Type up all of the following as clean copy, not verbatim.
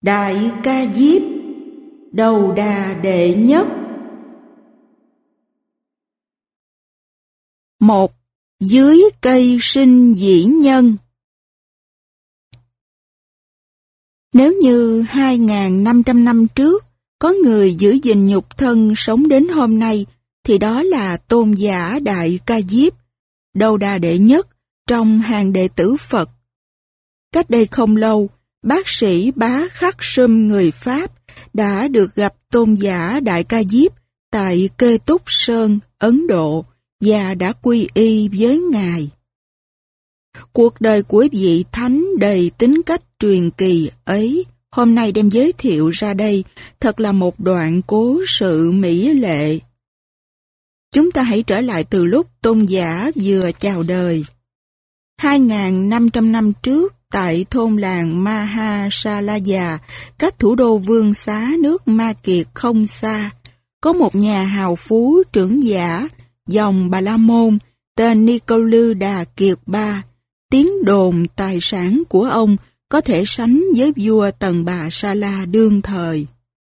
Đại Ca Diếp, đầu đà đệ nhất. 1. Dưới cây sinh dĩ nhân. Nếu như 2.500 năm trước có người giữ gìn nhục thân sống đến hôm nay, thì đó là tôn giả Đại Ca Diếp, đầu đà đệ nhất trong hàng đệ tử Phật. Cách đây không lâu, bác sĩ Bá Khắc Sum người Pháp đã được gặp tôn giả Đại Ca Diếp tại Kê Túc Sơn, Ấn Độ và đã quy y với Ngài. Cuộc đời của vị thánh đầy tính cách truyền kỳ ấy hôm nay đem giới thiệu ra đây thật là một đoạn cố sự mỹ lệ. Chúng ta hãy trở lại từ lúc tôn giả vừa chào đời. 2.500 năm trước, tại thôn làng Mahasalaya, cách thủ đô Vương Xá nước Ma Kiệt không xa, có một nhà hào phú trưởng giả dòng Bà La Môn tên Nicolư Đà Kiệt Ba. Tiếng đồn tài sản của ông có thể sánh với vua Tần Bà Sa La đương thời.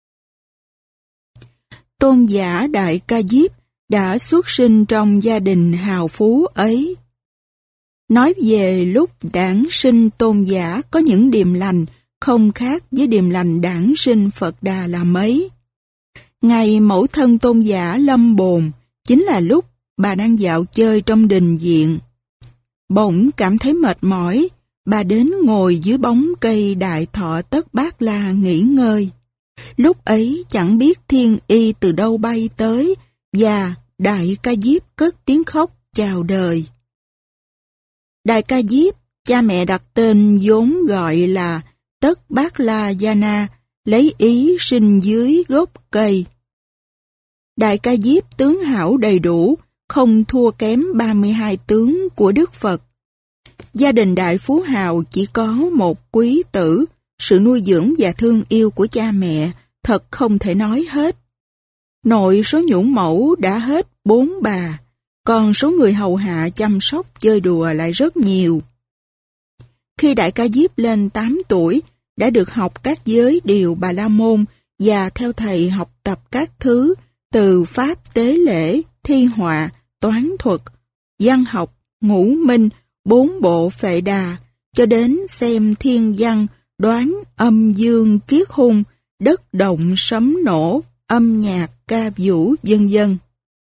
Tôn giả Đại Ca Diếp đã xuất sinh trong gia đình hào phú ấy. Nói về lúc đản sinh tôn giả có những điềm lành không khác với điềm lành đản sinh Phật Đà là mấy. Ngày mẫu thân tôn giả lâm bồn chính là lúc bà đang dạo chơi trong đình viện. Bỗng cảm thấy mệt mỏi, bà đến ngồi dưới bóng cây Đại Thọ Tất Bát La nghỉ ngơi. Lúc ấy chẳng biết thiên y từ đâu bay tới và Đại Ca Diếp cất tiếng khóc chào đời. Đại Ca Diếp, cha mẹ đặt tên vốn gọi là Tất Bát La Yana, lấy ý sinh dưới gốc cây. Đại Ca Diếp tướng hảo đầy đủ, không thua kém 32 tướng của Đức Phật. Gia đình đại phú hào chỉ có một quý tử, sự nuôi dưỡng và thương yêu của cha mẹ thật không thể nói hết. Nội số nhũ mẫu đã hết 4 bà, còn số người hầu hạ chăm sóc chơi đùa lại rất nhiều. Khi Đại Ca Diếp lên 8 tuổi, đã được học các giới điều Bà La Môn và theo thầy học tập các thứ từ pháp tế lễ, thi họa, toán thuật, văn học, ngũ minh, 4 bộ phệ đà, cho đến xem thiên văn, đoán âm dương kiết hung, đất động sấm nổ, âm nhạc, ca vũ, vân vân.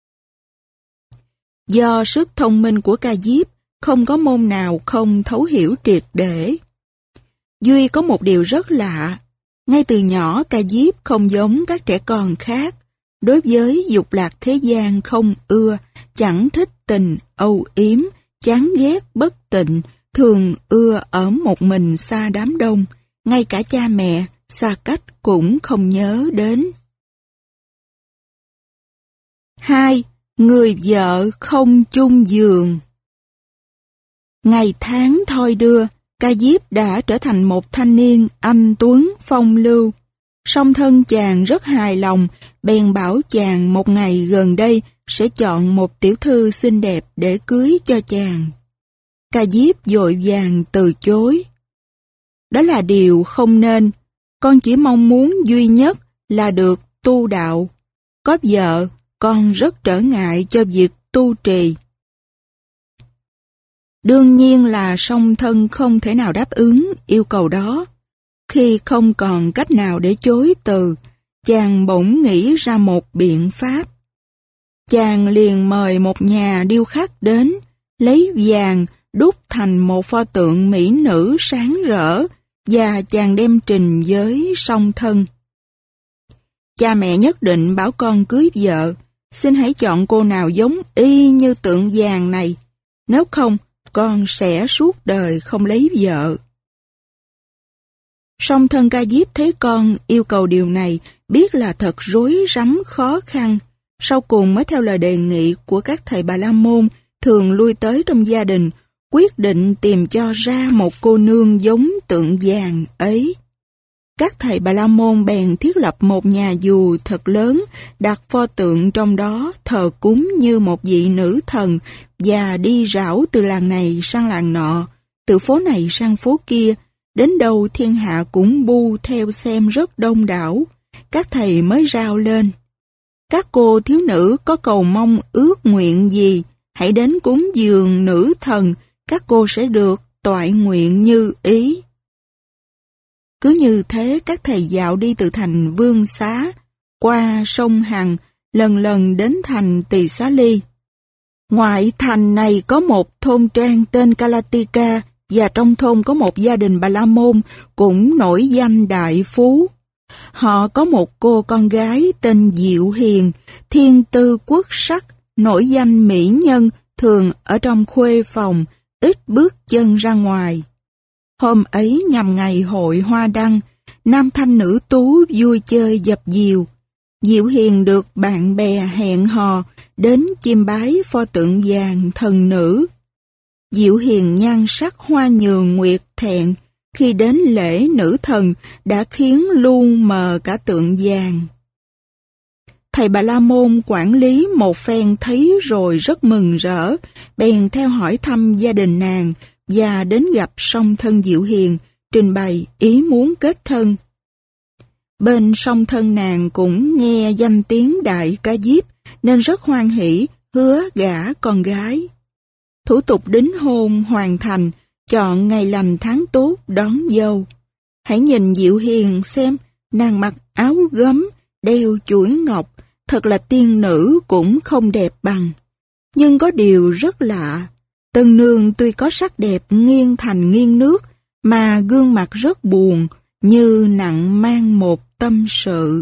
Do sức thông minh của Ca Diếp, không có môn nào không thấu hiểu triệt để. Duy có một điều rất lạ, ngay từ nhỏ Ca Diếp không giống các trẻ con khác, đối với dục lạc thế gian không ưa, chẳng thích tình, âu yếm, chán ghét bất tịnh, thường ưa ở một mình xa đám đông, ngay cả cha mẹ xa cách cũng không nhớ đến. 2. Người vợ không chung giường. Ngày tháng thoi đưa, Ca Diếp đã trở thành một thanh niên anh tuấn phong lưu. Song thân chàng rất hài lòng, bèn bảo chàng một ngày gần đây sẽ chọn một tiểu thư xinh đẹp để cưới cho chàng. Ca Diếp vội vàng từ chối. Đó là điều không nên, con chỉ mong muốn duy nhất là được tu đạo. Có vợ, con rất trở ngại cho việc tu trì. Đương nhiên là song thân không thể nào đáp ứng yêu cầu đó. Khi không còn cách nào để chối từ, chàng bỗng nghĩ ra một biện pháp. Chàng liền mời một nhà điêu khắc đến, lấy vàng đúc thành một pho tượng mỹ nữ sáng rỡ và chàng đem trình với song thân. Cha mẹ nhất định bảo con cưới vợ, xin hãy chọn cô nào giống y như tượng vàng này, nếu không con sẽ suốt đời không lấy vợ. Song thân Ca Diếp thấy con yêu cầu điều này, biết là thật rối rắm khó khăn, sau cùng mới theo lời đề nghị của các thầy Bà La Môn thường lui tới trong gia đình, quyết định tìm cho ra một cô nương giống tượng vàng ấy. Các thầy Bà La Môn bèn thiết lập một nhà dù thật lớn, đặt pho tượng trong đó, thờ cúng như một vị nữ thần và đi rảo từ làng này sang làng nọ, từ phố này sang phố kia, Đến đâu thiên hạ cũng bu theo xem rất đông đảo. Các thầy mới rao lên: các cô thiếu nữ có cầu mong ước nguyện gì, hãy đến cúng dường nữ thần, các cô sẽ được toại nguyện như ý. Cứ như thế các thầy dạo đi từ thành Vương Xá, qua sông Hằng, lần lần đến thành Tỳ Xá Ly. Ngoại thành này có một thôn trang tên Kalatika, và trong thôn có một gia đình Bà La Môn cũng nổi danh đại phú. Họ có một cô con gái tên Diệu Hiền, thiên tư quốc sắc, nổi danh mỹ nhân, thường ở trong khuê phòng, ít bước chân ra ngoài. Hôm ấy nhằm ngày hội hoa đăng, nam thanh nữ tú vui chơi dập dìu. Diệu Hiền được bạn bè hẹn hò đến chiêm bái pho tượng vàng thần nữ. Diệu Hiền nhan sắc hoa nhường nguyệt thẹn, khi đến lễ nữ thần đã khiến lu mờ cả tượng vàng. Thầy Bà La Môn quản lý một phen thấy rồi rất mừng rỡ, bèn theo hỏi thăm gia đình nàng và đến gặp song thân Diệu Hiền, trình bày ý muốn kết thân. Bên song thân nàng cũng nghe danh tiếng Đại Ca Diếp nên rất hoan hỷ hứa gả con gái. Thủ tục đính hôn hoàn thành, chọn ngày lành tháng tốt đón dâu. Hãy nhìn Diệu Hiền xem, nàng mặc áo gấm, đeo chuỗi ngọc, thật là tiên nữ cũng không đẹp bằng. Nhưng có điều rất lạ, tân nương tuy có sắc đẹp nghiêng thành nghiêng nước, mà gương mặt rất buồn, như nặng mang một tâm sự.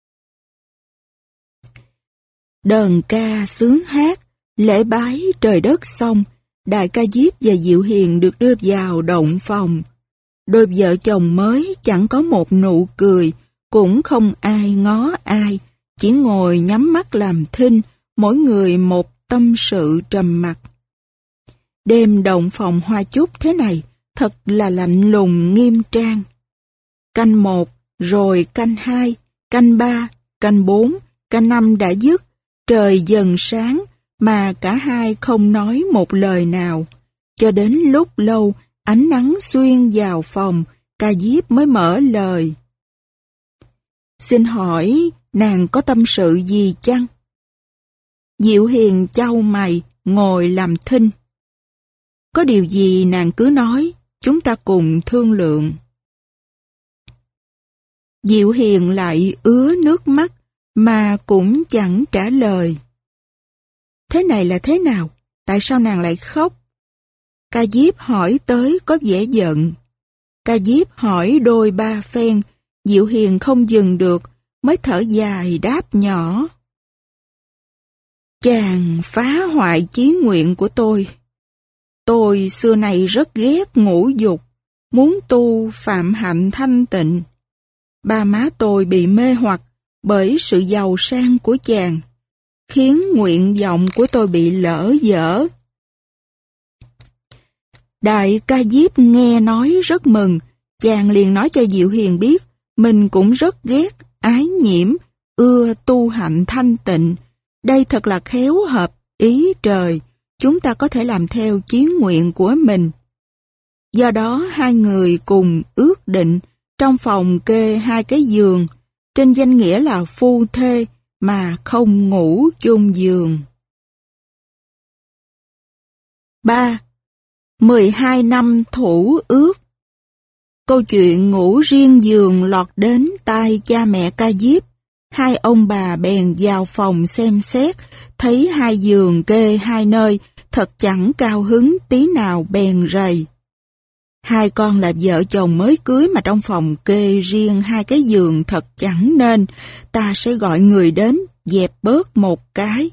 Đờn ca sướng hát, lễ bái trời đất xong, Đại Ca Diếp và Diệu Hiền được đưa vào động phòng. Đôi vợ chồng mới chẳng có một nụ cười, cũng không ai ngó ai, chỉ ngồi nhắm mắt làm thinh, mỗi người một tâm sự trầm mặc. Đêm động phòng hoa chúc thế này, thật là lạnh lùng nghiêm trang. Canh 1, rồi canh 2, canh 3, canh 4, canh 5 đã dứt, trời dần sáng, mà cả hai không nói một lời nào. Cho đến lúc lâu, ánh nắng xuyên vào phòng, Ca Diếp mới mở lời. Xin hỏi, nàng có tâm sự gì chăng? Diệu Hiền chau mày, ngồi làm thinh. Có điều gì nàng cứ nói, chúng ta cùng thương lượng. Diệu Hiền lại ứa nước mắt, mà cũng chẳng trả lời. Thế này là thế nào? Tại sao nàng lại khóc? Ca Diếp hỏi tới có vẻ giận. Ca Diếp hỏi đôi ba phen, Diệu Hiền không dừng được, mới thở dài đáp nhỏ. Chàng phá hoại chí nguyện của tôi. Tôi xưa nay rất ghét ngũ dục, muốn tu phạm hạnh thanh tịnh. Ba má tôi bị mê hoặc bởi sự giàu sang của chàng, khiến nguyện vọng của tôi bị lỡ dở. Đại Ca Diếp nghe nói rất mừng, chàng liền nói cho Diệu Hiền biết, mình cũng rất ghét ái nhiễm, ưa tu hạnh thanh tịnh. Đây thật là khéo hợp ý trời, chúng ta có thể làm theo chí nguyện của mình. Do đó hai người cùng ước định, trong phòng kê hai cái giường, trên danh nghĩa là phu thê, mà không ngủ chung giường. 3. 12 năm thủ ước. Câu chuyện ngủ riêng giường lọt đến tai cha mẹ Ca Diếp. Hai ông bà bèn vào phòng xem xét, thấy hai giường kê hai nơi, thật chẳng cao hứng tí nào bèn rầy. Hai con là vợ chồng mới cưới mà trong phòng kê riêng hai cái giường thật chẳng nên, ta sẽ gọi người đến, dẹp bớt một cái.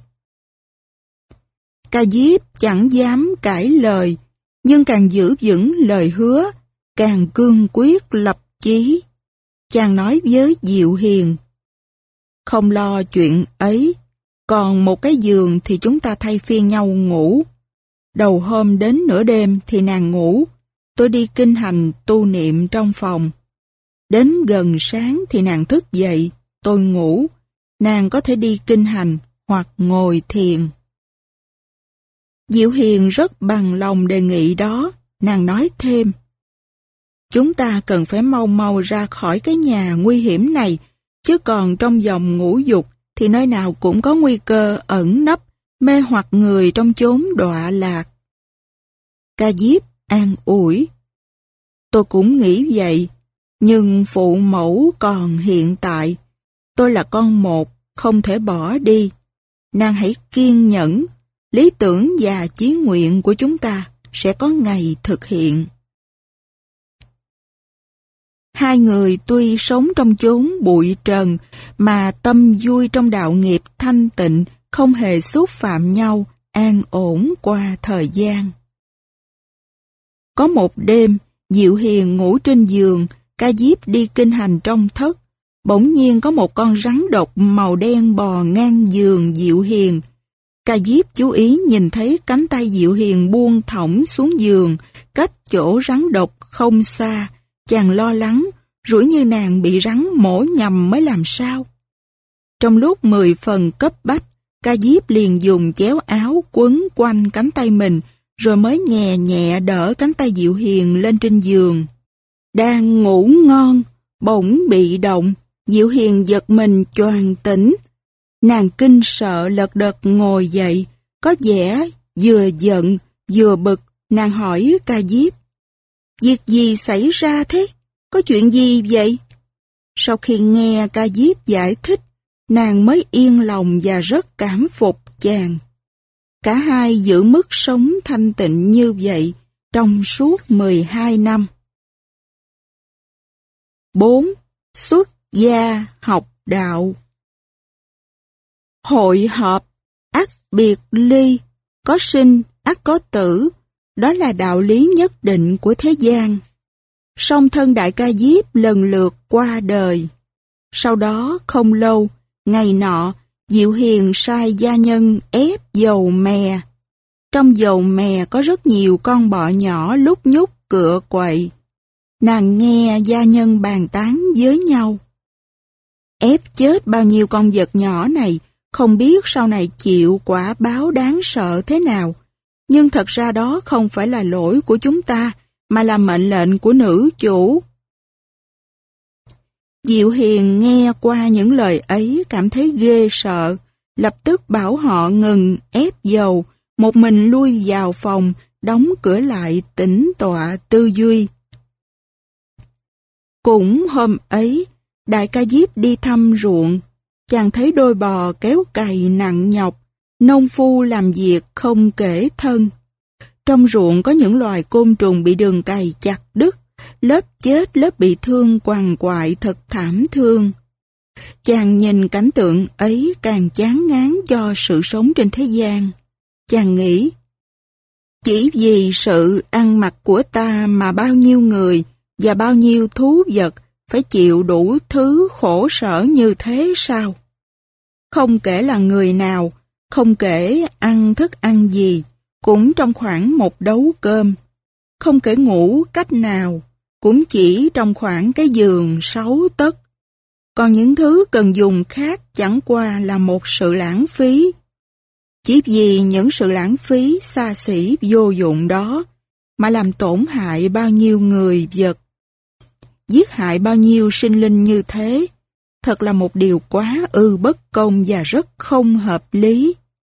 Ca Diếp chẳng dám cãi lời, nhưng càng giữ vững lời hứa, càng cương quyết lập chí. Chàng nói với Diệu Hiền, không lo chuyện ấy, còn một cái giường thì chúng ta thay phiên nhau ngủ. Đầu hôm đến nửa đêm thì nàng ngủ, tôi đi kinh hành tu niệm trong phòng. Đến gần sáng thì nàng thức dậy, tôi ngủ, nàng có thể đi kinh hành hoặc ngồi thiền. Diệu Hiền rất bằng lòng đề nghị đó, nàng nói thêm. Chúng ta cần phải mau mau ra khỏi cái nhà nguy hiểm này, chứ còn trong dòng ngũ dục thì nơi nào cũng có nguy cơ ẩn nấp, mê hoặc người trong chốn đọa lạc. Ca Diếp an ủi. Tôi cũng nghĩ vậy, nhưng phụ mẫu còn hiện tại. Tôi là con một, không thể bỏ đi. Nàng hãy kiên nhẫn, lý tưởng và chí nguyện của chúng ta sẽ có ngày thực hiện. Hai người tuy sống trong chốn bụi trần, mà tâm vui trong đạo nghiệp thanh tịnh, không hề xúc phạm nhau, an ổn qua thời gian. Có một đêm, Diệu Hiền ngủ trên giường, Ca Diếp đi kinh hành trong thất. Bỗng nhiên có một con rắn độc màu đen bò ngang giường Diệu Hiền. Ca Diếp chú ý nhìn thấy cánh tay Diệu Hiền buông thõng xuống giường, cách chỗ rắn độc không xa. Chàng lo lắng, rủi như nàng bị rắn mổ nhầm mới làm sao. Trong lúc 10 phần cấp bách, Ca Diếp liền dùng chéo áo quấn quanh cánh tay mình, rồi mới nhẹ nhẹ đỡ cánh tay Diệu Hiền lên trên giường. Đang ngủ ngon, bỗng bị động, Diệu Hiền giật mình choàng tỉnh. Nàng kinh sợ lật đật ngồi dậy, có vẻ vừa giận vừa bực. Nàng hỏi Ca Diếp, việc gì xảy ra thế? Có chuyện gì vậy? Sau khi nghe Ca Diếp giải thích, nàng mới yên lòng và rất cảm phục chàng. Cả hai giữ mức sống thanh tịnh như vậy trong suốt 12 năm. 4. Xuất gia học đạo. Hội họp, ắt biệt ly, có sinh, ắt có tử, đó là đạo lý nhất định của thế gian. Song thân Đại Ca Diếp lần lượt qua đời. Sau đó không lâu, ngày nọ, Diệu Hiền sai gia nhân ép dầu mè. Trong dầu mè có rất nhiều con bọ nhỏ lúc nhúc cựa quậy. Nàng nghe gia nhân bàn tán với nhau. Ép chết bao nhiêu con vật nhỏ này, không biết sau này chịu quả báo đáng sợ thế nào. Nhưng thật ra đó không phải là lỗi của chúng ta, mà là mệnh lệnh của nữ chủ. Diệu Hiền nghe qua những lời ấy cảm thấy ghê sợ, lập tức bảo họ ngừng ép dầu, một mình lui vào phòng, đóng cửa lại tĩnh tọa tư duy. Cũng hôm ấy, Đại Ca Diếp đi thăm ruộng, chàng thấy đôi bò kéo cày nặng nhọc, nông phu làm việc không kể thân. Trong ruộng có những loài côn trùng bị đường cày chặt đứt, lớp chết lớp bị thương quằn quại thật thảm thương. Chàng nhìn cảnh tượng ấy càng chán ngán cho sự sống trên thế gian. Chàng nghĩ, chỉ vì sự ăn mặc của ta mà bao nhiêu người và bao nhiêu thú vật phải chịu đủ thứ khổ sở như thế sao? Không kể là người nào, không kể ăn thức ăn gì, cũng trong khoảng một đấu cơm. Không kể ngủ cách nào, cũng chỉ trong khoảng cái giường 6 tấc. Còn những thứ cần dùng khác chẳng qua là một sự lãng phí. Chỉ vì những sự lãng phí xa xỉ vô dụng đó mà làm tổn hại bao nhiêu người vật, giết hại bao nhiêu sinh linh như thế, thật là một điều quá bất công và rất không hợp lý.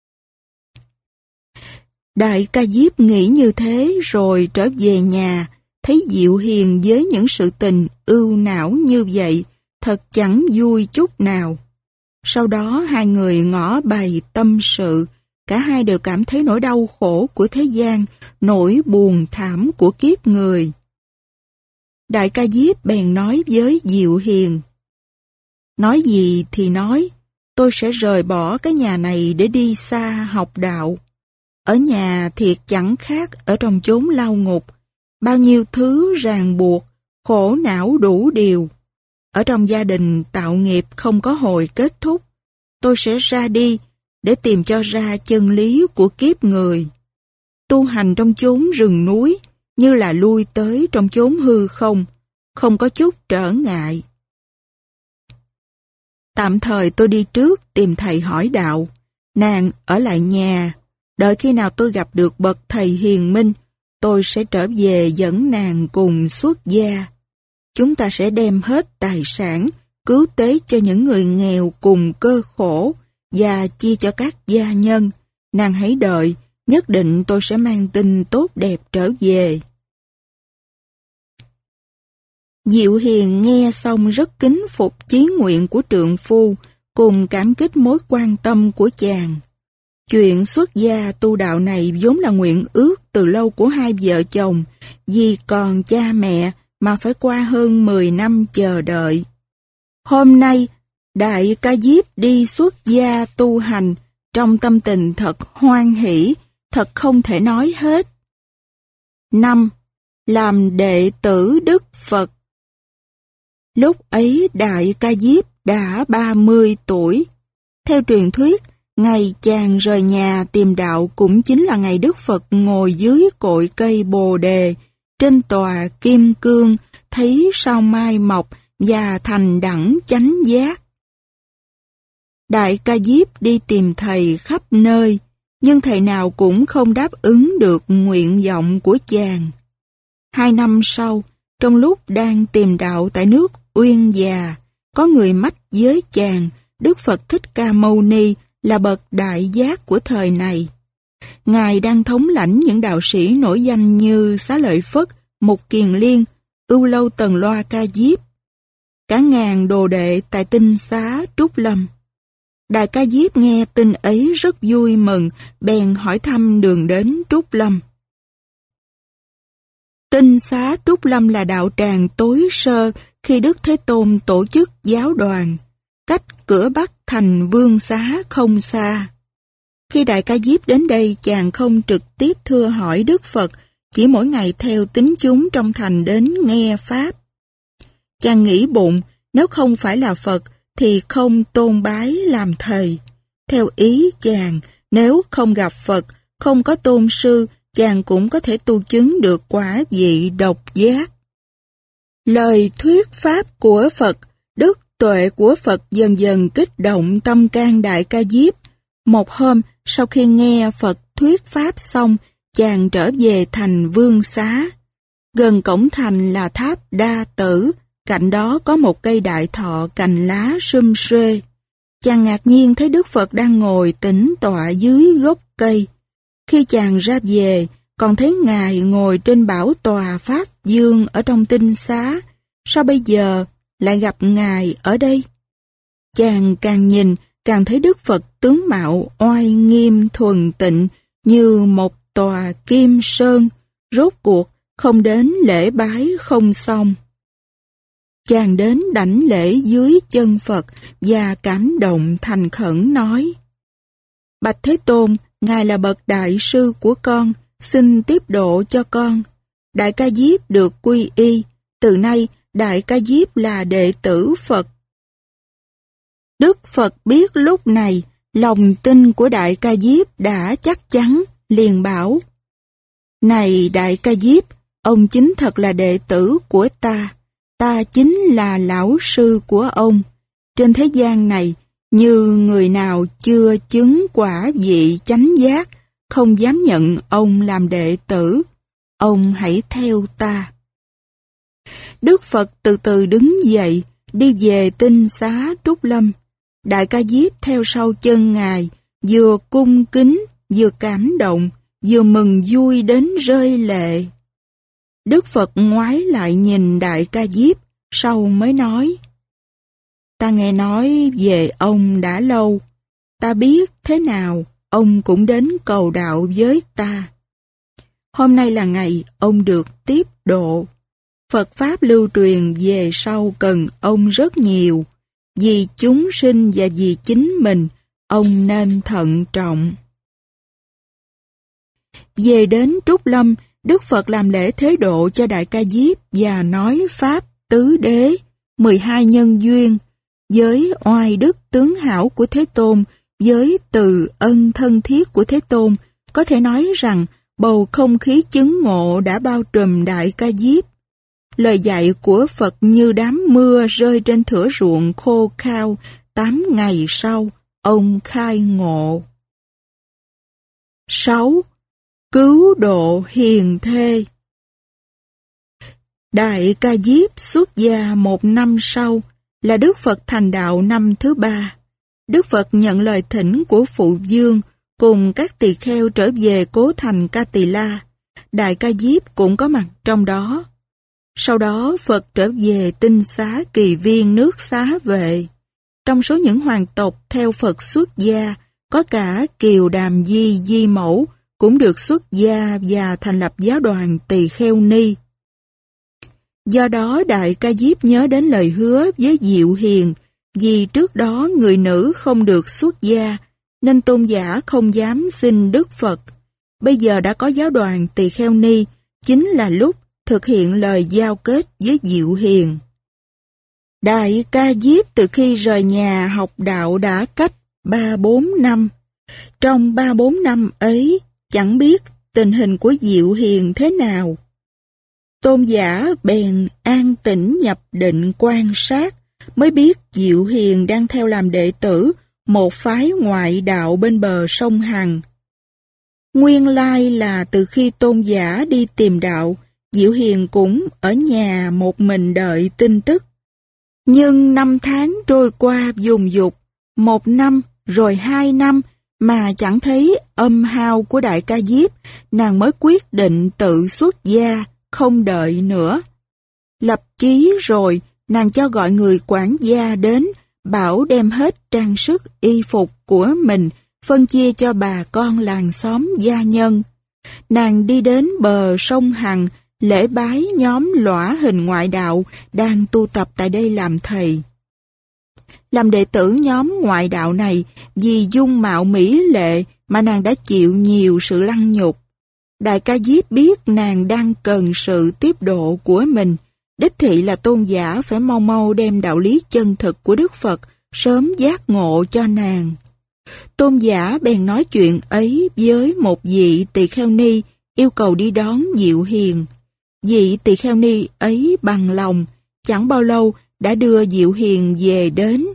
Đại Ca Diếp nghĩ như thế rồi trở về nhà, thấy Diệu Hiền với những sự tình ưu não như vậy, thật chẳng vui chút nào. Sau đó hai người ngỏ bày tâm sự, cả hai đều cảm thấy nỗi đau khổ của thế gian, nỗi buồn thảm của kiếp người. Đại Ca Diếp bèn nói với Diệu Hiền, nói gì thì nói, tôi sẽ rời bỏ cái nhà này để đi xa học đạo. Ở nhà thiệt chẳng khác ở trong chốn lao ngục, bao nhiêu thứ ràng buộc, khổ não đủ điều. Ở trong gia đình tạo nghiệp không có hồi kết thúc, tôi sẽ ra đi để tìm cho ra chân lý của kiếp người. Tu hành trong chốn rừng núi như là lui tới trong chốn hư không, không có chút trở ngại. Tạm thời tôi đi trước tìm thầy hỏi đạo, nàng ở lại nhà, đợi khi nào tôi gặp được bậc thầy hiền minh, tôi sẽ trở về dẫn nàng cùng xuất gia. Chúng ta sẽ đem hết tài sản, cứu tế cho những người nghèo cùng cơ khổ và chia cho các gia nhân. Nàng hãy đợi, nhất định tôi sẽ mang tin tốt đẹp trở về. Diệu Hiền nghe xong rất kính phục chí nguyện của trượng phu, cùng cảm kích mối quan tâm của chàng. Chuyện xuất gia tu đạo này vốn là nguyện ước từ lâu của hai vợ chồng, vì còn cha mẹ mà phải qua hơn 10 năm chờ đợi. Hôm nay, Đại Ca Diếp đi xuất gia tu hành, trong tâm tình thật hoan hỷ, thật không thể nói hết. 5. Làm đệ tử Đức Phật. Lúc ấy Đại Ca Diếp đã 30 tuổi. Theo truyền thuyết, ngày chàng rời nhà tìm đạo cũng chính là ngày Đức Phật ngồi dưới cội cây Bồ Đề, trên tòa Kim Cương, thấy sao mai mọc và thành đẳng chánh giác. Đại Ca Diếp đi tìm thầy khắp nơi, nhưng thầy nào cũng không đáp ứng được nguyện vọng của chàng. 2 năm sau, trong lúc đang tìm đạo tại nước Uyên Già, có người mách với chàng Đức Phật Thích Ca Mâu Ni là bậc đại giác của thời này. Ngài đang thống lãnh những đạo sĩ nổi danh như Xá Lợi Phất, Mục Kiền Liên, Ưu Lâu Tần Loa Ca Diếp, cả ngàn đồ đệ tại Tinh Xá Trúc Lâm. Đại Ca Diếp nghe tin ấy rất vui mừng, bèn hỏi thăm đường đến Trúc Lâm. Tinh Xá Trúc Lâm là đạo tràng tối sơ khi Đức Thế Tôn tổ chức giáo đoàn, cách cửa Bắc thành Vương Xá không xa. Khi Đại Ca Diếp đến đây, chàng không trực tiếp thưa hỏi Đức Phật, chỉ mỗi ngày theo tín chúng trong thành đến nghe Pháp. Chàng nghĩ bụng, nếu không phải là Phật, thì không tôn bái làm thầy. Theo ý chàng, nếu không gặp Phật, không có tôn sư, chàng cũng có thể tu chứng được quả vị độc giác. Lời thuyết Pháp của Phật, đức tuệ của Phật dần dần kích động tâm can Đại Ca Diếp. Một hôm, sau khi nghe Phật thuyết Pháp xong, chàng trở về thành Vương Xá. Gần cổng thành là tháp Đa Tử, cạnh đó có một cây đại thọ cành lá sum xuê. Chàng ngạc nhiên thấy Đức Phật đang ngồi tĩnh tọa dưới gốc cây. Khi chàng ra về, còn thấy Ngài ngồi trên bảo tòa Pháp Dương ở trong Tinh Xá. Sao bây giờ lại gặp Ngài ở đây? Chàng càng nhìn, càng thấy Đức Phật tướng mạo oai nghiêm thuần tịnh như một tòa kim sơn, rốt cuộc không đến lễ bái không xong. Chàng đến đảnh lễ dưới chân Phật và cảm động thành khẩn nói: Bạch Thế Tôn, Ngài là bậc đại sư của con, xin tiếp độ cho con. Đại Ca Diếp được quy y, từ nay Đại Ca Diếp là đệ tử Phật. Đức Phật biết lúc này lòng tin của Đại Ca Diếp đã chắc chắn, liền bảo: Này Đại Ca Diếp, ông chính thật là đệ tử của ta. Ta chính là lão sư của ông. Trên thế gian này, như người nào chưa chứng quả vị chánh giác, không dám nhận ông làm đệ tử. Ông hãy theo ta. Đức Phật từ từ đứng dậy, đi về Tinh Xá Trúc Lâm. Đại Ca Diếp theo sau chân Ngài, vừa cung kính, vừa cảm động, vừa mừng vui đến rơi lệ. Đức Phật ngoái lại nhìn Đại Ca Diếp, sau mới nói: Ta nghe nói về ông đã lâu, ta biết thế nào ông cũng đến cầu đạo với ta. Hôm nay là ngày ông được tiếp độ. Phật Pháp lưu truyền về sau cần ông rất nhiều. Vì chúng sinh và vì chính mình, ông nên thận trọng. Về đến Trúc Lâm, Đức Phật làm lễ thế độ cho Đại Ca Diếp và nói Pháp tứ đế, 12 nhân duyên, với oai đức tướng hảo của Thế Tôn, với từ ân thân thiết của Thế Tôn, có thể nói rằng bầu không khí chứng ngộ đã bao trùm Đại Ca Diếp. Lời dạy của Phật như đám mưa rơi trên thửa ruộng khô khao, 8 ngày sau, ông khai ngộ. 6. cứu độ hiền thê. Đại Ca Diếp xuất gia 1 năm sau là Đức Phật thành đạo năm thứ 3. Đức Phật nhận lời thỉnh của Phụ Dương cùng các tỳ kheo trở về cố thành Ca Tỳ La. Đại Ca Diếp cũng có mặt trong đó. Sau đó Phật trở về Tinh Xá Kỳ Viên nước Xá Vệ. Trong số những hoàng tộc theo Phật xuất gia, có cả Kiều Đàm Di Di Mẫu cũng được xuất gia và thành lập giáo đoàn Tỳ Kheo Ni. Do đó Đại Ca Diếp nhớ đến lời hứa với Diệu Hiền, vì trước đó người nữ không được xuất gia, nên tôn giả không dám xin Đức Phật. Bây giờ đã có giáo đoàn Tỳ Kheo Ni, chính là lúc thực hiện lời giao kết với Diệu Hiền. Đại Ca Diếp từ khi rời nhà học đạo đã cách 3-4 năm. Trong 3-4 năm ấy, chẳng biết tình hình của Diệu Hiền thế nào. Tôn giả bèn an tĩnh nhập định quan sát, mới biết Diệu Hiền đang theo làm đệ tử một phái ngoại đạo bên bờ sông Hằng. Nguyên lai là từ khi tôn giả đi tìm đạo, Diệu Hiền cũng ở nhà một mình đợi tin tức. Nhưng 5 tháng trôi qua dồn dục, 1 năm rồi 2 năm mà chẳng thấy âm hao của Đại Ca Diếp, nàng mới quyết định tự xuất gia, không đợi nữa. Lập chí rồi, nàng cho gọi người quản gia đến, bảo đem hết trang sức y phục của mình, phân chia cho bà con làng xóm gia nhân. Nàng đi đến bờ sông Hằng, lễ bái nhóm lõa hình ngoại đạo đang tu tập tại đây làm thầy. Làm đệ tử nhóm ngoại đạo này, vì dung mạo mỹ lệ mà nàng đã chịu nhiều sự lăng nhục. Đại Ca Diếp biết nàng đang cần sự tiếp độ của mình, đích thị là tôn giả phải mau mau đem đạo lý chân thực của Đức Phật sớm giác ngộ cho nàng. Tôn giả bèn nói chuyện ấy với một vị tỳ kheo ni, yêu cầu đi đón Diệu Hiền. Vị tỳ kheo ni ấy bằng lòng, chẳng bao lâu đã đưa Diệu Hiền về đến.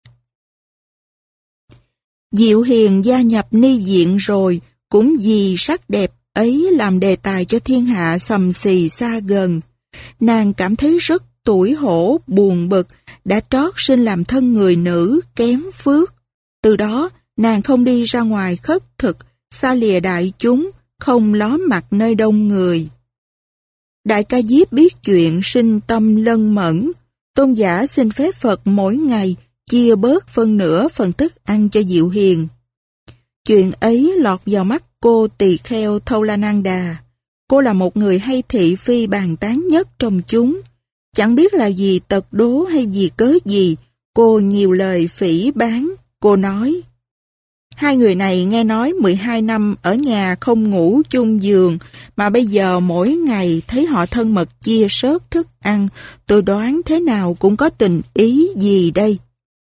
Diệu Hiền gia nhập ni viện rồi, cũng vì sắc đẹp ấy làm đề tài cho thiên hạ sầm xì xa gần. Nàng cảm thấy rất tủi hổ, buồn bực, đã trót sinh làm thân người nữ, kém phước. Từ đó, nàng không đi ra ngoài khất thực, xa lìa đại chúng, không ló mặt nơi đông người. Đại Ca Diếp biết chuyện sinh tâm lân mẫn. Tôn giả xin phép Phật mỗi ngày chia bớt phân nửa phần thức ăn cho Diệu Hiền. Chuyện ấy lọt vào mắt cô tỳ kheo Thâu La Nan Đà. Cô là một người hay thị phi bàn tán nhất trong chúng. Chẳng biết là vì tật đố hay vì cớ gì, cô nhiều lời phỉ báng. Cô nói, 2 người này nghe nói 12 năm ở nhà không ngủ chung giường, mà bây giờ mỗi ngày thấy họ thân mật chia sớt thức ăn, tôi đoán thế nào cũng có tình ý gì đây.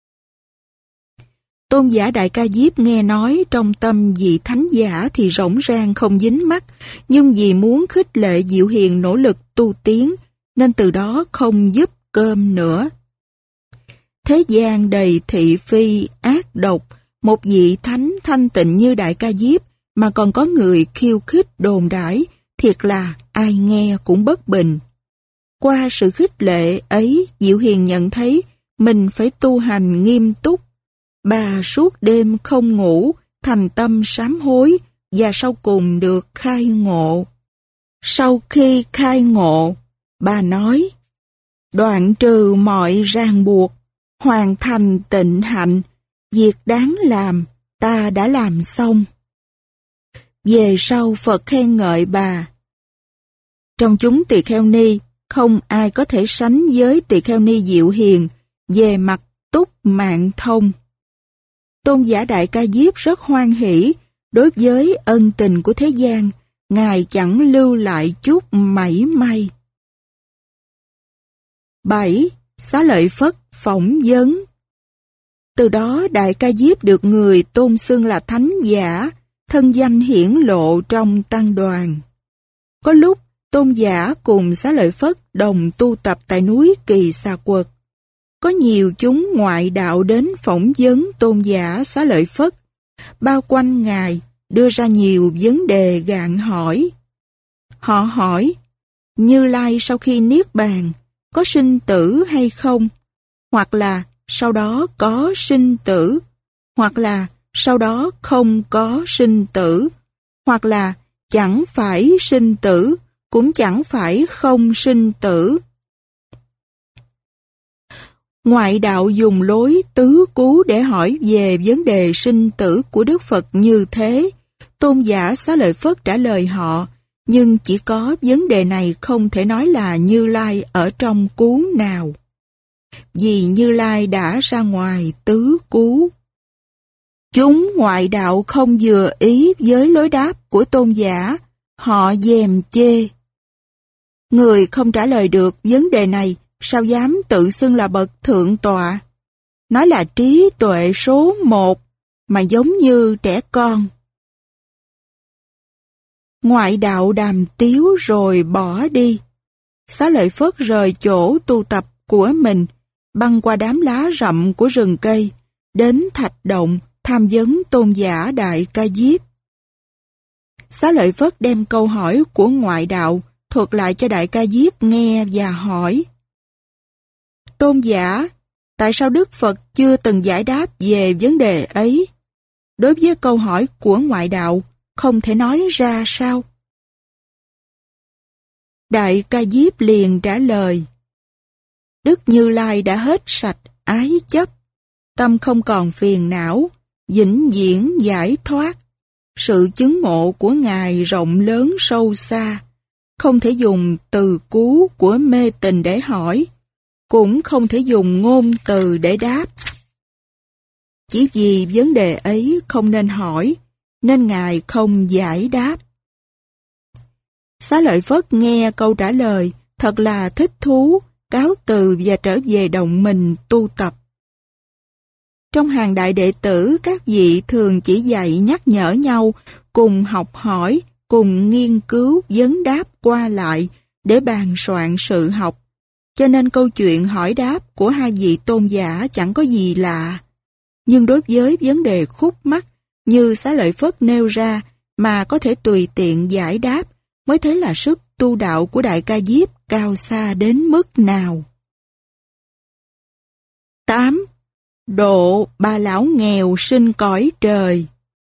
Tôn giả Đại Ca Diếp nghe nói trong tâm vị thánh giả thì rỗng rang không dính mắt, nhưng vì muốn khích lệ Diệu Hiền nỗ lực tu tiến, nên từ đó không giúp cơm nữa. Thế gian đầy thị phi, ác độc, một vị thánh thanh tịnh như Đại Ca Diếp mà còn có người khiêu khích đồn đãi, thiệt là ai nghe cũng bất bình. Qua sự khích lệ ấy, Diệu Hiền nhận thấy mình phải tu hành nghiêm túc. Bà suốt đêm không ngủ, thành tâm sám hối và sau cùng được khai ngộ. Sau khi khai ngộ, bà nói, đoạn trừ mọi ràng buộc, hoàn thành tịnh hạnh, việc đáng làm, ta đã làm xong. Về sau Phật khen ngợi bà. Trong chúng tỳ kheo ni, không ai có thể sánh với tỳ kheo ni Diệu Hiền về mặt túc mạng thông. Tôn giả Đại Ca Diếp rất hoan hỷ, đối với ân tình của thế gian, Ngài chẳng lưu lại chút mảy may. 7. Xá Lợi Phất phỏng vấn. Từ đó Đại Ca Diếp được người tôn xưng là thánh giả, thân danh hiển lộ trong tăng đoàn. Có lúc tôn giả cùng Xá Lợi Phất đồng tu tập tại núi Kỳ Xà Quật. Có nhiều chúng ngoại đạo đến phỏng vấn tôn giả Xá Lợi Phất, bao quanh Ngài, đưa ra nhiều vấn đề gạn hỏi. Họ hỏi, Như Lai sau khi niết bàn, có sinh tử hay không? Hoặc là sau đó có sinh tử, hoặc là sau đó không có sinh tử, hoặc là chẳng phải sinh tử, cũng chẳng phải không sinh tử. Ngoại đạo dùng lối tứ cú để hỏi về vấn đề sinh tử của Đức Phật như thế. Tôn giả Xá Lợi Phất trả lời họ, nhưng chỉ có vấn đề này không thể nói là Như Lai ở trong cú nào. Vì Như Lai đã ra ngoài tứ cú. Chúng ngoại đạo không vừa ý với lối đáp của tôn giả, họ dèm chê. Người không trả lời được vấn đề này, sao dám tự xưng là bậc thượng tọa? Nói là trí tuệ số 1, mà giống như trẻ con. Ngoại đạo đàm tiếu rồi bỏ đi. Xá Lợi Phất rời chỗ tu tập của mình, băng qua đám lá rậm của rừng cây, đến thạch động tham vấn tôn giả Đại Ca Diếp. Xá Lợi Phất đem câu hỏi của ngoại đạo thuật lại cho Đại Ca Diếp nghe và hỏi: Tôn giả, tại sao Đức Phật chưa từng giải đáp về vấn đề ấy? Đối với câu hỏi của ngoại đạo, không thể nói ra sao? Đại Ca Diếp liền trả lời: Đức Như Lai đã hết sạch ái chấp, tâm không còn phiền não, vĩnh viễn giải thoát. Sự chứng ngộ của Ngài rộng lớn sâu xa, không thể dùng từ cú của mê tín để hỏi, cũng không thể dùng ngôn từ để đáp. Chỉ vì vấn đề ấy không nên hỏi, nên Ngài không giải đáp. Xá Lợi Phất nghe câu trả lời, thật là thích thú, cáo từ và trở về động mình tu tập. Trong hàng đại đệ tử, các vị thường chỉ dạy nhắc nhở nhau, cùng học hỏi, cùng nghiên cứu vấn đáp qua lại để bàn soạn sự học. Cho nên câu chuyện hỏi đáp của hai vị tôn giả chẳng có gì lạ. Nhưng đối với vấn đề khúc mắc như Xá Lợi Phất nêu ra mà có thể tùy tiện giải đáp, mới thấy là sức tu đạo của Đại Ca Diếp cao xa đến mức nào. 8. Độ bà lão nghèo sinh cõi trời.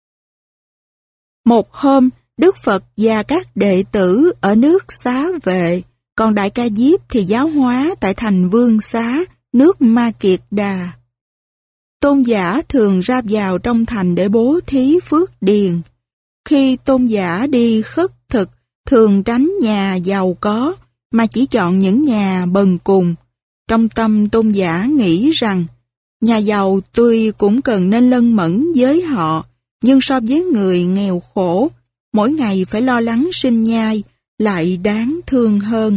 Một hôm, Đức Phật và các đệ tử ở nước Xá Vệ, còn Đại Ca Diếp thì giáo hóa tại thành Vương Xá, nước Ma Kiệt Đà. Tôn giả thường ra vào trong thành để bố thí phước điền. Khi tôn giả đi khất thực, thường tránh nhà giàu có, mà chỉ chọn những nhà bần cùng. Trong tâm tôn giả nghĩ rằng, nhà giàu tuy cũng cần nên lân mẫn với họ, nhưng so với người nghèo khổ, mỗi ngày phải lo lắng sinh nhai, lại đáng thương hơn.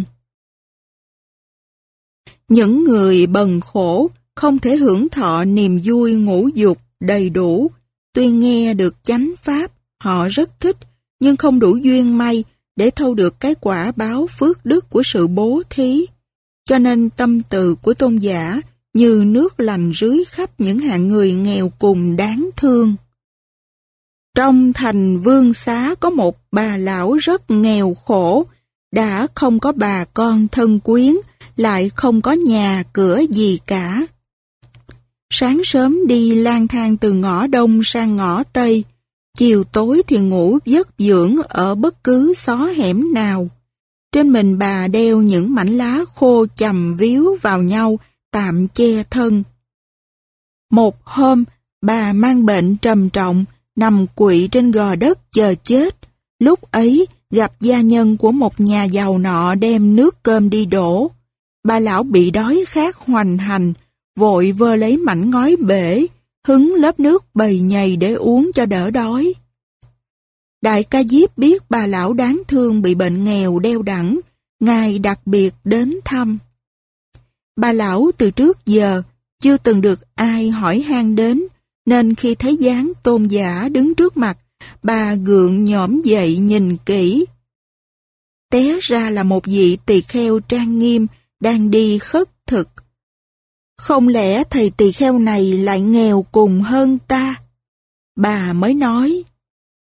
Những người bần khổ không thể hưởng thọ niềm vui ngũ dục đầy đủ, tuy nghe được chánh pháp, họ rất thích, nhưng không đủ duyên may để thâu được cái quả báo phước đức của sự bố thí. Cho nên tâm từ của tôn giả như nước lành rưới khắp những hạng người nghèo cùng đáng thương. Trong thành Vương Xá có một bà lão rất nghèo khổ, đã không có bà con thân quyến, lại không có nhà cửa gì cả. Sáng sớm đi lang thang từ ngõ đông sang ngõ tây, chiều tối thì ngủ giấc dưỡng ở bất cứ xó hẻm nào. Trên mình bà đeo những mảnh lá khô chầm víu vào nhau, tạm che thân. Một hôm, bà mang bệnh trầm trọng, nằm quỵ trên gò đất chờ chết. Lúc ấy, gặp gia nhân của một nhà giàu nọ đem nước cơm đi đổ. Bà lão bị đói khát hoành hành, vội vơ lấy mảnh ngói bể, hứng lớp nước bầy nhầy để uống cho đỡ đói. Đại Ca Diếp biết bà lão đáng thương bị bệnh nghèo đeo đẳng, Ngài đặc biệt đến thăm. Bà lão từ trước giờ chưa từng được ai hỏi han đến, nên khi thấy dáng tôn giả đứng trước mặt, bà gượng nhõm dậy nhìn kỹ. Té ra là một vị tỳ kheo trang nghiêm đang đi khất thực. Không lẽ thầy tỳ kheo này lại nghèo cùng hơn ta? Bà mới nói,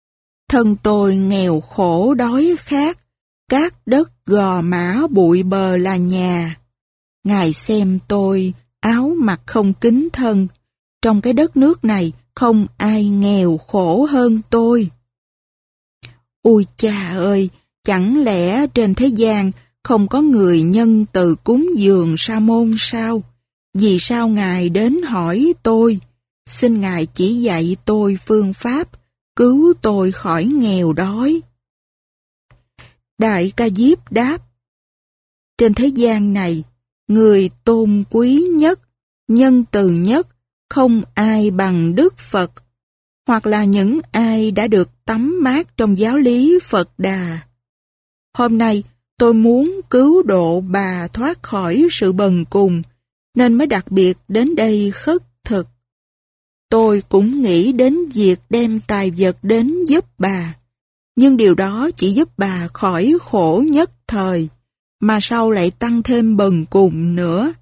Thân tôi nghèo khổ đói khát, cát đất gò mã bụi bờ là nhà. Ngài xem tôi, áo mặc không kín thân. Trong cái đất nước này, không ai nghèo khổ hơn tôi. Ôi cha ơi, chẳng lẽ trên thế gian không có người nhân từ cúng dường sa môn sao? Vì sao Ngài đến hỏi tôi? Xin Ngài chỉ dạy tôi phương pháp, cứu tôi khỏi nghèo đói. Đại Ca Diếp đáp: trên thế gian này, người tôn quý nhất, nhân từ nhất, không ai bằng Đức Phật, hoặc là những ai đã được tắm mát trong giáo lý Phật Đà. Hôm nay, tôi muốn cứu độ bà thoát khỏi sự bần cùng, nên mới đặc biệt đến đây khất thực. Tôi cũng nghĩ đến việc đem tài vật đến giúp bà, nhưng điều đó chỉ giúp bà khỏi khổ nhất thời, mà sau lại tăng thêm bần cùng nữa.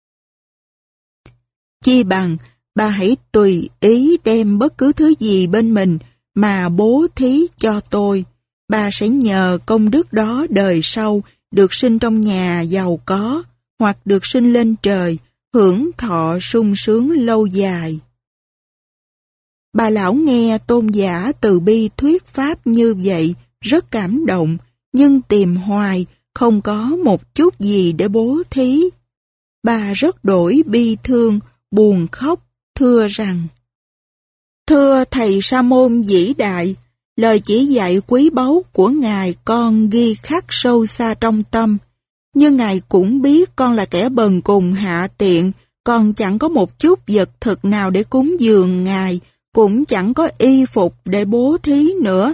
Chi bằng, bà hãy tùy ý đem bất cứ thứ gì bên mình mà bố thí cho tôi. Bà sẽ nhờ công đức đó đời sau được sinh trong nhà giàu có, hoặc được sinh lên trời, hưởng thọ sung sướng lâu dài. Bà lão nghe tôn giả từ bi thuyết pháp như vậy, rất cảm động, nhưng tìm hoài không có một chút gì để bố thí. Bà rất đổi bi thương, buồn khóc, thưa rằng: thưa thầy Sa môn vĩ đại, lời chỉ dạy quý báu của Ngài con ghi khắc sâu xa trong tâm. Nhưng Ngài cũng biết con là kẻ bần cùng hạ tiện, con chẳng có một chút vật thực nào để cúng dường Ngài, cũng chẳng có y phục để bố thí nữa.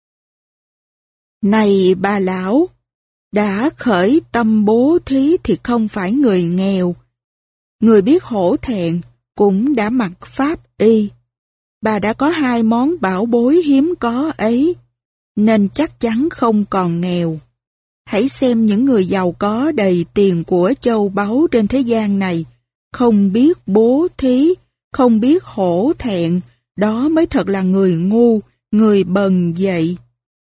Này bà lão, đã khởi tâm bố thí thì không phải người nghèo. Người biết hổ thẹn cũng đã mặc pháp y. Bà đã có 2 món bảo bối hiếm có ấy, nên chắc chắn không còn nghèo. Hãy xem những người giàu có đầy tiền của châu báu trên thế gian này, không biết bố thí, không biết hổ thẹn, đó mới thật là người ngu, người bần vậy.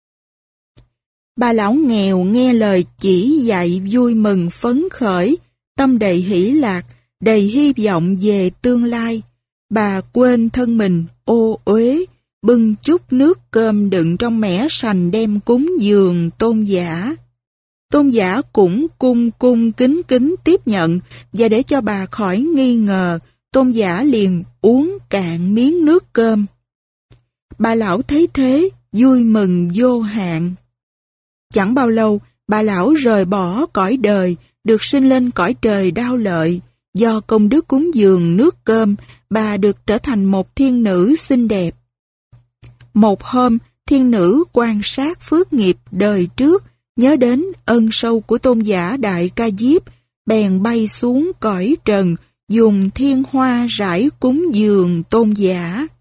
Bà lão nghèo nghe lời chỉ dạy vui mừng phấn khởi, tâm đầy hỷ lạc, đầy hy vọng về tương lai. Bà quên thân mình ô uế, bưng chút nước cơm đựng trong mẻ sành đem cúng dường tôn giả. Tôn giả cũng cung cung kính kính tiếp nhận, và để cho bà khỏi nghi ngờ, tôn giả liền uống cạn miếng nước cơm. Bà lão thấy thế, vui mừng vô hạn. Chẳng bao lâu, bà lão rời bỏ cõi đời, được sinh lên cõi trời Đao Lợi. Do công đức cúng dường nước cơm, bà được trở thành một thiên nữ xinh đẹp. Một hôm, thiên nữ quan sát phước nghiệp đời trước, nhớ đến ân sâu của tôn giả Đại Ca Diếp, bèn bay xuống cõi trần, dùng thiên hoa rải cúng dường tôn giả.